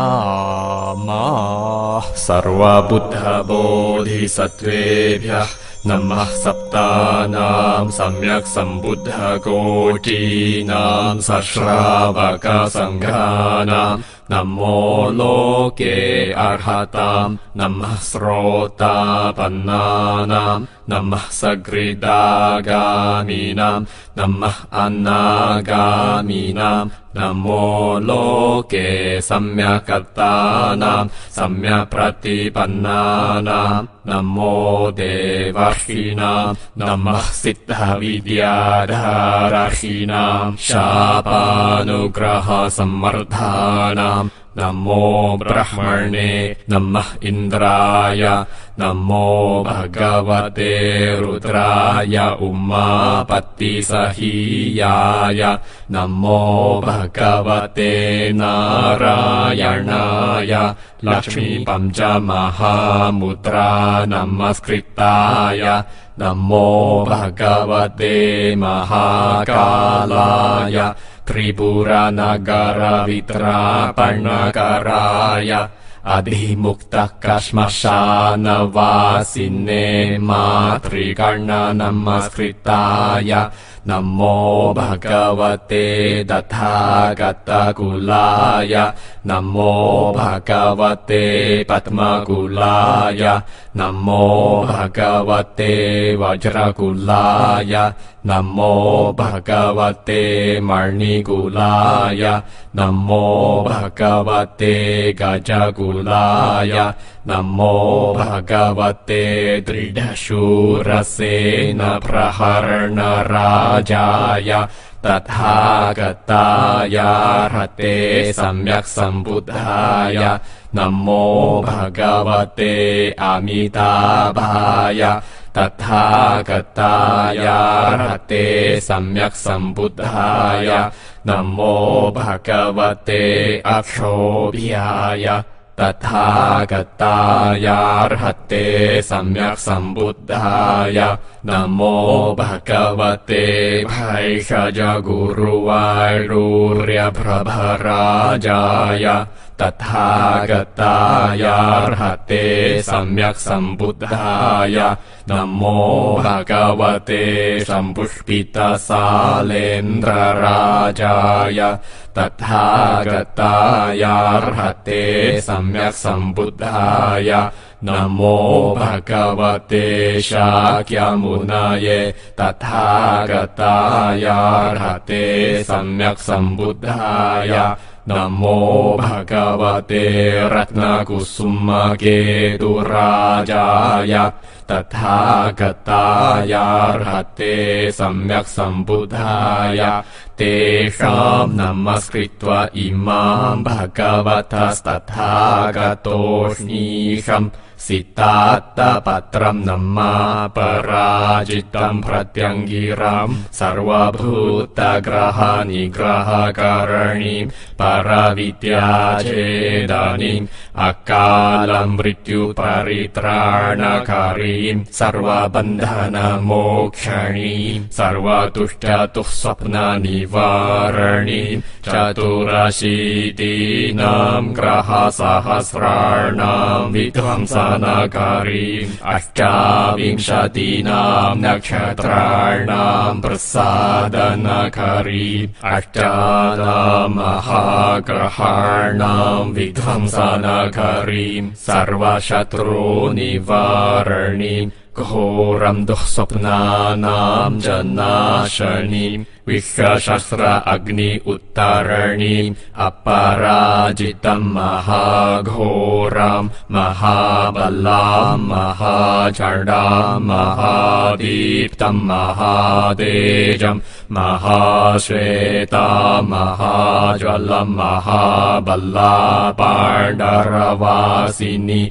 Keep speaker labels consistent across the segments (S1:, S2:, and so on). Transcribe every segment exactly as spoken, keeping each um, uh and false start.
S1: नमः सर्वबुद्धबोधिसत्त्वेभ्यः नमः सप्तानां सम्यक् सम्बुद्धकोटीनां सश्रावकसङ्घानां नमो लोके अर्हतां नमः श्रोतापन्नानां नमः सकृदागामिनां नमः अन्नागामिनां नमो लोके सम्यक्कर्तानां सम्यक्प्रतिपन्नानां नमो देवर्षिणां नमः सिद्धविद्याधारर्षिणां शापानुग्रहसम्वर्धानां नमो ब्रह्मणे नमः इन्द्राय नमो भगवते रुद्राय उमापत्तिसहीयाय नमो भगवते नारायणाय लक्ष्मीपञ्चमहामुद्रा नमस्कृताय नमो भगवते महाकालाय त्रिपुरनगरवित्रापणकराय अधिमुक्तः कश्मशानवासिने मातृकर्णनमस्कृताय नमो भगवते तथागतकुलाय नमो भगवते पद्मकुलाय नमो भगवते वज्रकुलाय नमो भगवते मणिकुलाय नमो भगवते गजकुलाय नमो भगवते दृढशूरसेनप्रहरणराजाय तथागताय हते सम्यक् सम्बुद्धाय नमो भगवते अमिताभाय तथागताय हते सम्यक् सम्बुद्धाय नमो भगवते अक्षोभ्याय तथागताय हते सम्यक् सम्बुद्धाय नमो भगवते भैषजगुरुवायूर्यभ्रभराजाय तथागताय हते सम्यक् सम्बुद्धाय नमो भगवते सम्पुष्पितसालेन्द्रराजाय तथागताय हते सम्यक् सम्बुद्धाय नमो भगवते शाक्यमुनये तथागताय हते सम्यक् सम्बुद्धाय नमो भगवते रत्नकुसुमकेतुराजाय तथागताय हते सम्यक् सम्बुद्धाय तेषां नमस्कृत्वा इमां भगवतस्तथागतोष्णीषम् सितात्तपत्रं नमापराजितं प्रत्यङ्गिरां सर्वभूतग्रहनिग्रहकरणीं परविद्याचेदनीम् अकालं मृत्युपरित्राणकारीं सर्वबन्धनमोक्षणीं सर्वतुष्टतुः स्वप्ननिवारणीं चतुरशीतीनां ग्रहसहस्राणां विध्वंसनकारीं अष्टाविंशतीनां नक्षत्राणां प्रसादनकारीं अष्टानां महाग्रहाणां विध्वंसनकारीं सर्वशत्रुनिवारणीं घोरं दुःस्वप्नानां च नाशनीं विश्वशस्त्र अग्नि उत्तरणीं अपराजितं महाघोरं महाबलां महाचण्डां महादीप्तं महातेजं महाश्वेतां महाज्वलं महाबलापाण्डरवासिनी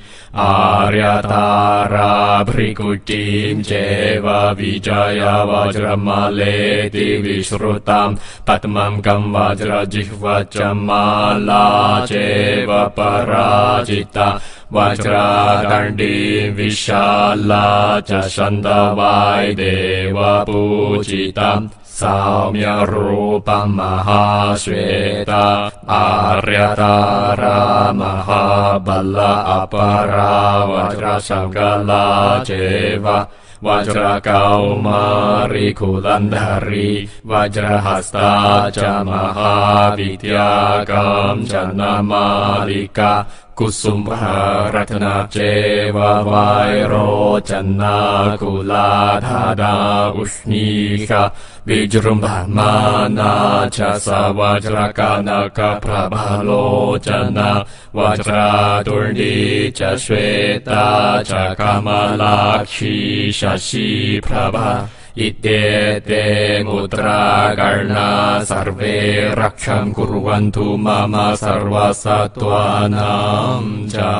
S1: आर्यताराभृकुटीं चैव विजयवज्रमलेति विश्रुतां पद्मं गं वज्रजिह्वा च माला चैव पराजिता वज्रदण्डी विशाला च छन्दवाग्देव पूजिता สามยรูปมหาเสวตาอารยตารามหาบัลลอปาราวจรสังกลาเจวะวจรเกามาริคุลันดารีวจรหัสตาจมหาวิทยากรรมจนามาลิกากุสุมภรัตนาเจวะวายโรจันนากุลาธาดาอุชนีกาวิจรุมบามานาชาสาวจรกานากาพระบาโลจันนาวจราตุรดีจะเสวตาจะกามลาคีชาชีพระบาอิเตเตมุตรากรณาสัรเวรักขังกุรวันตุมามาสัรวาสัตวานัมจา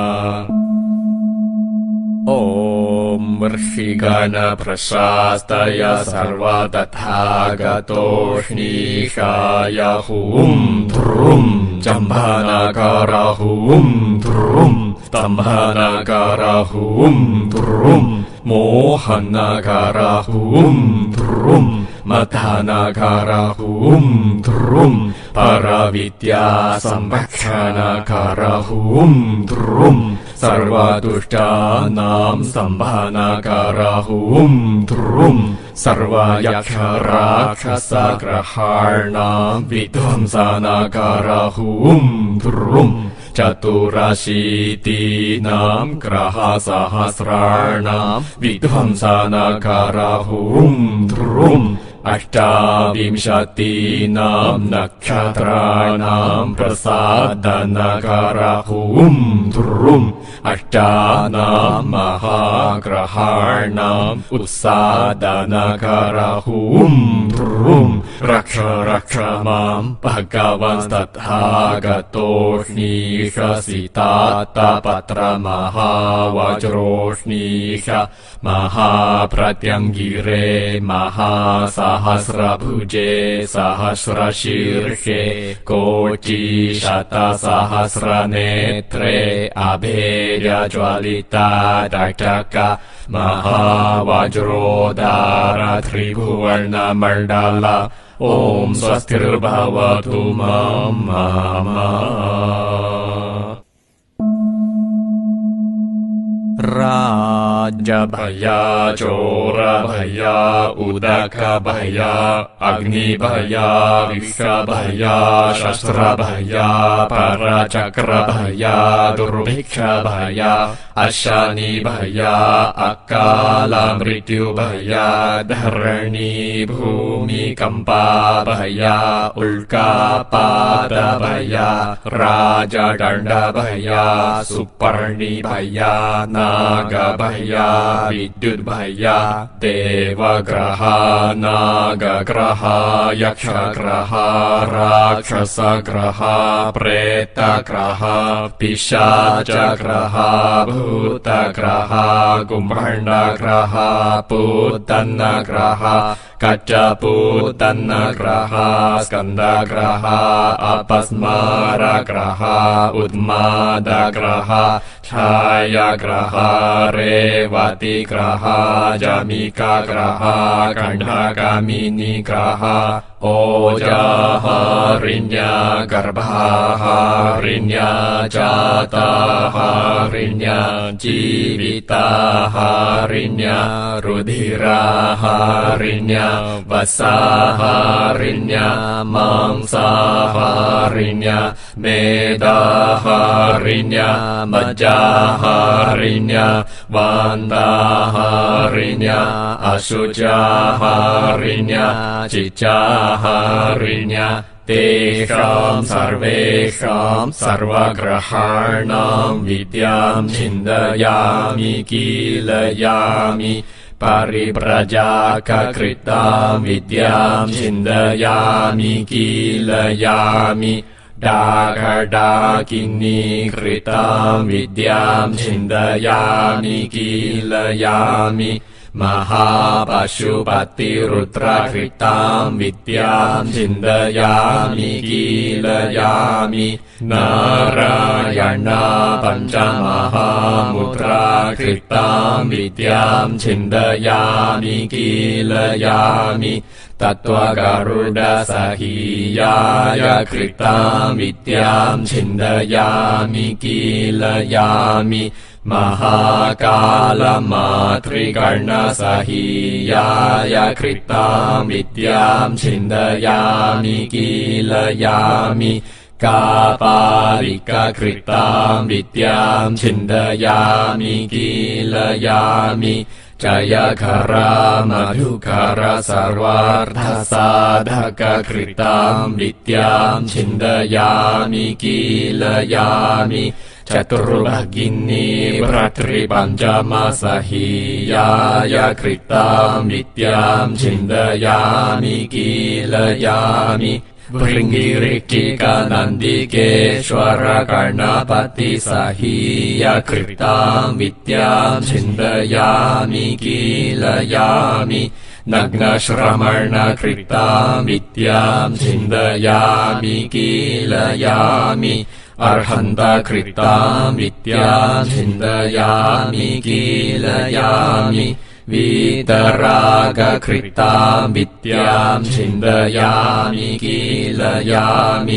S1: โอมฤชิกานาพระชาสตยาสารวตถากโตชนิชายาหุมทรุมจัมภานาการาหุมทรุมตัมภานาการาหุมทรุมโมหันนาการาหุมทรุมมัทานาการาหุมทรุมปาราวิทยาสัมปัชานาการาหุมทรุมสัรวตุจานัมสัมภานาการาหุมทรุมสัรวายักขราชสักรหารนัมวิธวมสานาการาหุมทรุมจตุราชีตีนัมกรหาสหัสรานัมวิธวมสานาการาหุมทรุมอัตตาวิมชตินามนักขัตรานัมประสาดนาการาหุมทรุมอัตตานามมหากรหารนามอุตสาดนาการาหุมทรุมรักษารักษามัมปะกวันสัทธากโตชนิชาสิตาตาปัตรมหาวจโรชนิชามหาพระยังกิเรมหาสหัสรภูเจสหัสรชิรเชโกจิชาตาสหัสรเนเทรอเบยจวลิตาดักจักะมหาวจโรดาราทริภุวรณมณฑลาโอมสวัสติรภาวตุมัมมามาราจพยาโจรพยาอุดกพยาอักนิพยาวิชาพยาชัสรพยาปาราจักรพยาดุรภิกขพยาอัชานิพยาอักกาลามฤตยุพยาดารณีภูมิกัมปาพยาอุลกาปาตพยาราจดันดาพยาสุปรณีพยานากพยาวิดุตพยาเทวกรหานากกรหายักษ์กรหาราชสกรหาเปรตกรหาปิชาจกรหาภูตกรหากุมพันดกรหาปุตตันกรหากัจจปุตตันกรหาสกันดกรหาอปัสมารกรหาอุตมาดกรหาชายกรหาเรวติกรหาจามิกากรหากันธากามินีกรหาโอจาหาริญญากรภาหาริญญาจาตาหาริญญาจีวิตาหาริญญารุધિราหาริญญาวัสสาหาริญญามังสาหาริญญาเมดาหาริญญามัจจาหาริญญาวันตาหาริญญาอสุจาหาริญญาจิจาหาริญญาเตชัมสารเวชัมสารวกรหานัมวิทยามฉินดยามิกิลยามิปาริปราจากกฤตามวิทยามฉินดยามิกิลยามิดากดากินีกฤตามวิทยามฉินดยามิกิลยามิมหาปัสสุปฏิรุตราคริตามวิทยามฉินดยามิกิลยามินารายณาปัญจมหามุตราคริตามวิทยามฉินดยามิกิลยามิต तत्त्वगरुडसहीयाय कृतां विद्यां छिन्दयामि कीलयामि महाकालमातृगणसहीयाय कृतां विद्यां छिन्दयामि कीलयामि कापालिककृतां विद्यां छिन्दयामि कीलयामि जयकरा मधुकर सर्वार्थसाधककृतां विद्यां छिन्दयामि कीलयामि चतुर्भगिनी भर्तृपञ्चमसहीयाय कृतां विद्यां छिन्दयामि कीलयामि भृङ्गिरिटिकनन्दिकेश्वर गणपतिसहीय कृतां विद्यां छिन्दयामि कीलयामि नग्नश्रमणकृतां विद्यां छिन्दयामि कीलयामि अर्हन्तकृतां विद्यां छिन्दयामि कीलयामि वीतरागकृतां विद्यां छिन्दयामि कीलयामि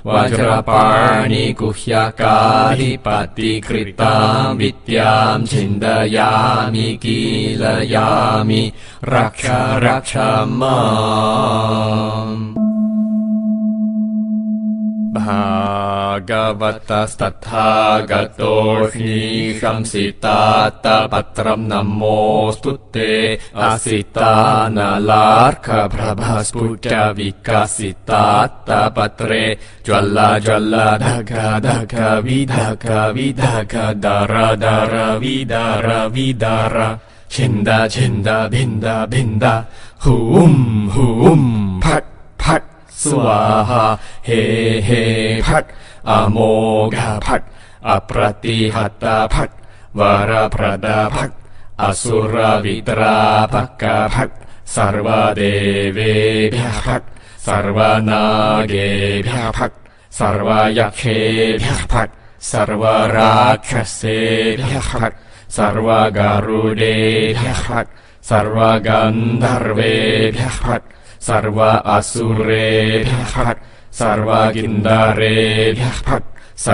S1: वज्रपाणिगुह्यकाधिपतिकृतां विद्यां छिन्दयामि कीलयामि रक्ष रक्ष माम्। भागवतस्तथागतोऽह्निशंसितात्तपत्रं नमोऽस्तु ते असितानलार्कप्रभस्फुटविकसितात्तपत्रे ज्वल ज्वल धग धग विधग विधग दर दर विदर विदर छिन्द छिन्द भिन्द भिन्द हुं हुं फट् फट् स्वाहा हे हे फट् अमोघ फट् अप्रतिहत फट् वरप्रद फट् असुरविद्रापक फट् सर्वदेवेभ्यः फट् सर्वनागेभ्यः फट् सर्वयक्षेभ्यः फट् सर्वराक्षसेभ्यः फट् सर्वगरुडेभ्यः फट् सर्वगन्धर्वेभ्यः फट् सर्व असुरेभ्यः फट् सर्वगिन्धरेभ्यः फट्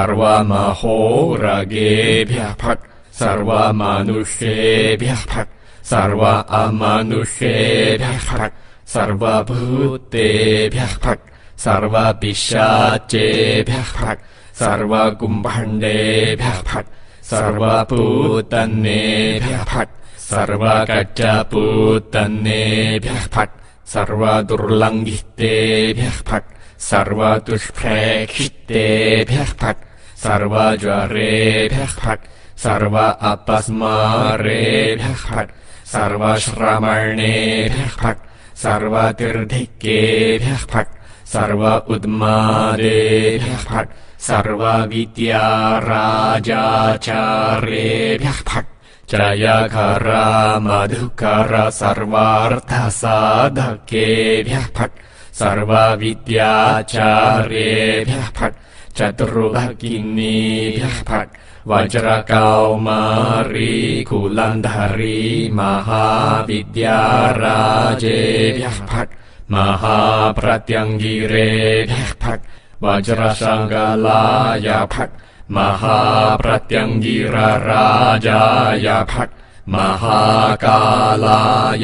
S1: सर्वमहोरगेभ्यः फट् सर्वमनुष्येभ्यः फट् सर्व अमनुष्येभ्यः फट् सर्वभूतेभ्यः फट् सर्वपिशाचेभ्यः फट् सर्वकुम्भण्डेभ्यः फट् सर्वपूतन्नेभ्यः फट् सर्वकच्चपूतन्नेभ्यः फट् सर्वदुर्लङ्घितेभ्यः फट् सर्वदुष्प्रेक्षितेभ्यः फट् सर्वज्वरेभ्यः फट् सर्व अपस्मारेभ्यः फट् सर्वश्रमणेभ्यः फट् सर्वतीर्धिकेभ्यः फट् सर्व उन्मादेभ्यः फट् सर्वविद्याराजाचार्येभ्यः फट् जयकर मधुकर सर्वार्थसाधकेभ्यः फट् सर्वविद्याचार्येभ्यः फट् चतुर्भगिनीभ्यः फट् वज्रकौमारी कुलन्धरी महाविद्याराजेभ्यः फट् महाप्रत्यङ्गिरेभ्यः फट् वज्रशङ्गलाय फट् महाप्रत्यङ्गिरराजाय फट् महाकालाय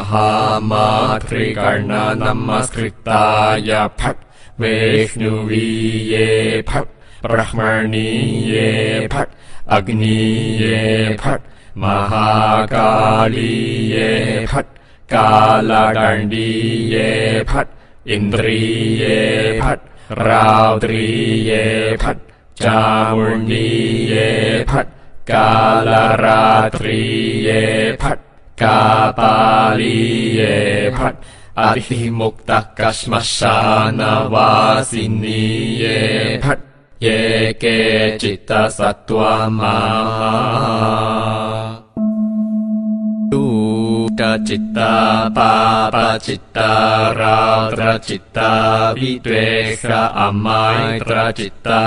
S1: महामातृगणनमस्कृताय फट् वैष्णवीये फट् ब्रह्मणीये फट् अग्नीये फट् महाकालीये फट् कालदण्डीये फट् इन्द्रिये फट् रौद्रीये फट् चामुण्डीये फट् कालरात्रीये फट् कापालीये फट् अतिमुक्तकश्मशानवासिनीये फट् ये केचित्तसत्त्वमा चित्ता पापचित्ता रौद्रचित्ता विद्वेष अमैत्रचित्ता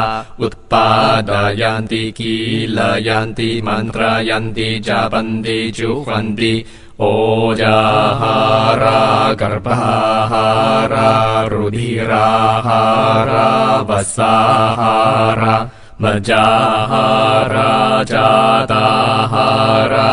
S1: उत्पादयन्ति कीलयन्ति मन्त्रयन्ति जपन्ति जुह्वन्ति ओजाहारा गर्भाहारा रुधिराहारा वसाहारा मजाहारा जाताहारा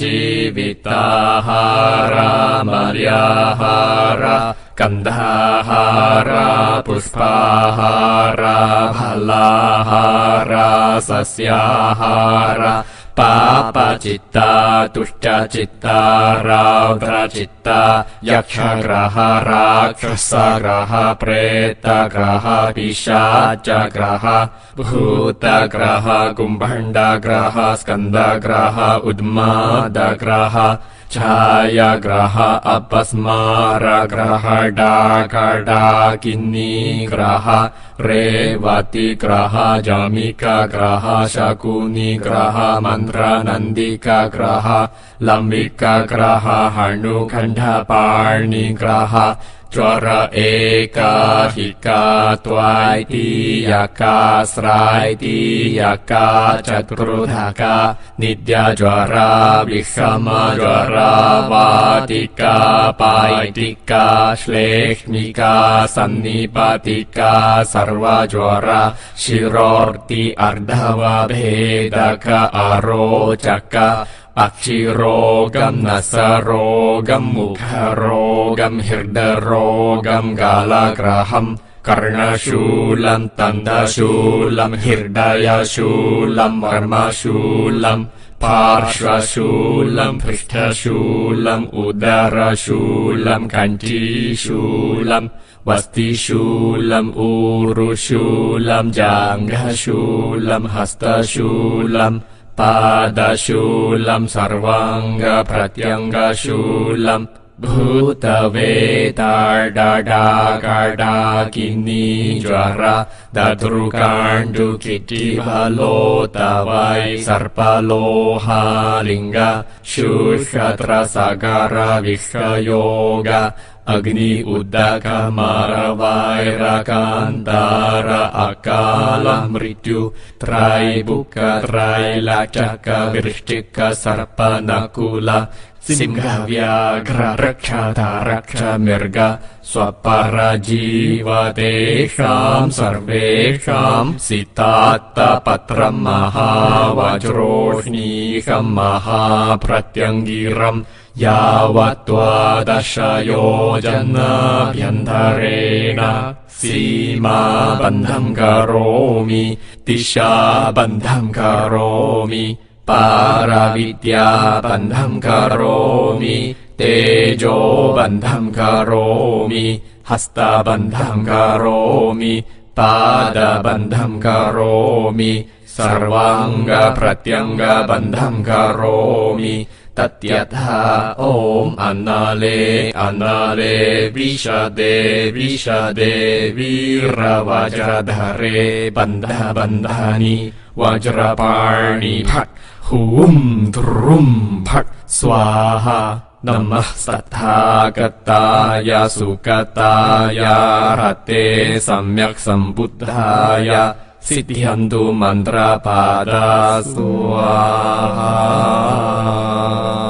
S1: जीविताहारा मर्याहारा गन्धाहारा पुष्पाहारा फलाहारा सस्याहारा पापचित्ता तुष्टचित्ता रौद्रचित्ता यक्षग्रह राक्षसग्रह प्रेतग्रह पिशाचग्रह भूतग्रह कुम्भण्डग्रह स्कन्दग्रह उन्मादग्रह छायाग्रह अपस्मारग्रह डाकडाकिनीग्रह रेवतीग्रह जमिकाग्रह शकुनिग्रह मन्त्रनन्दिकाग्रह लम्बिकाग्रह हनुखण्डपाणिग्रह ज्वर एकाहिका त्वैतीयका स्रैतीयका चतुर्धका नित्यज्वरा विषमज्वरा वातिका पायितिका श्लेष्मिका सन्निपातिका सर्वज्वरा शिरोर्ति अर्धवभेदक अरोचक अक्षिरोगम् नसरोगम् मुखरोगम् हृदरोगम् गालग्रहम् कर्णशूलम् तन्दशूलम् हृदयशूलम् मर्मशूलम् पार्श्वशूलम् पृष्ठशूलम् उदरशूलम् कण्ठीशूलम् वस्तिशूलम् ऊरुशूलम् जाङ्घशूलम् हस्तशूलम् पादशूलम् सर्वाङ्गप्रत्यङ्गशूलम् भूतवेताडडागडाकिनी ज्वर ददृकाण्डुकिटिबलोतवै सर्पलोहालिङ्ग शुश्रत्रसगर विश्वयोग अग्नि उदक मारवैरकान्तार अकाल मृत्यु त्रैबुक त्रैलचक वृश्चिक सर्प नकुल सिंहव्याघ्र रक्षता रक्ष मृग स्वपरजीवतेषाम् सर्वेषाम् सितात्तपत्रम् महावज्रोष्णीकम् महाप्रत्यङ्गिरम् यावत्त्वादशयोजनाभ्यन्तरेण सीमाबन्धम् करोमि दिशाबन्धम् करोमि पारविद्याबन्धम् करोमि तेजोबन्धम् करोमि हस्तबन्धम् करोमि पादबन्धम् करोमि सर्वाङ्गप्रत्यङ्गबन्धम् करोमि तत्यथा ॐ अन्नाले अन्नाले विशदे विशदे वीरवज्रधरे बन्ध बन्धानि वज्रपाणि फट् हुं ध्रुं फट् स्वाहा नमः तथागताय सुगताय रते सम्यक् सम्बुद्धाय सिद्ध्यन्तु मन्त्रपादा स्वाहा।